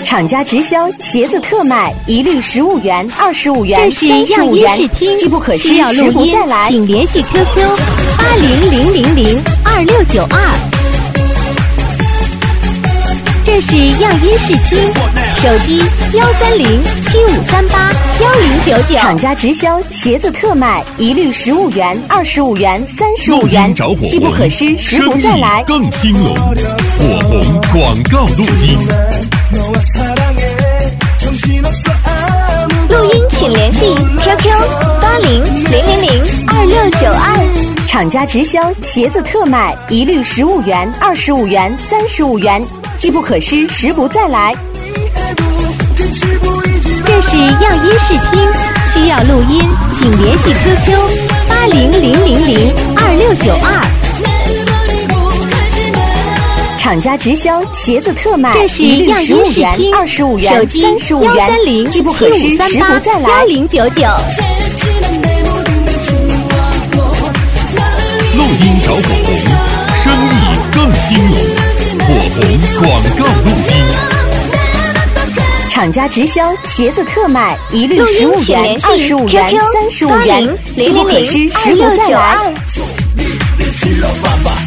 厂家直销鞋子特卖，一律15元、25元、 这是样音视听， 机不可失， 需要录音，请联系 QQ 8000026992。这是样音视听，手机13075381099。 厂家直销鞋子特卖，一律15元、25元、35元，机不可失，时不再来。 更兴隆，火红广告录音。 录音请联系 QQ8000026992。 厂家直销鞋子特卖，一律15元、25元、35元，机不可失，时不再来。 这是样音视听，需要录音，请联系 QQ8000026992。 厂家直销鞋子特卖， 这是样音视听， 25元、 手机 35元，机不可失，时不再来。 1099。 录音找火红，生意更兴隆，火红广告录音。 厂家直销鞋子特卖，一律15元、25元、35元，机不可失，时不再来。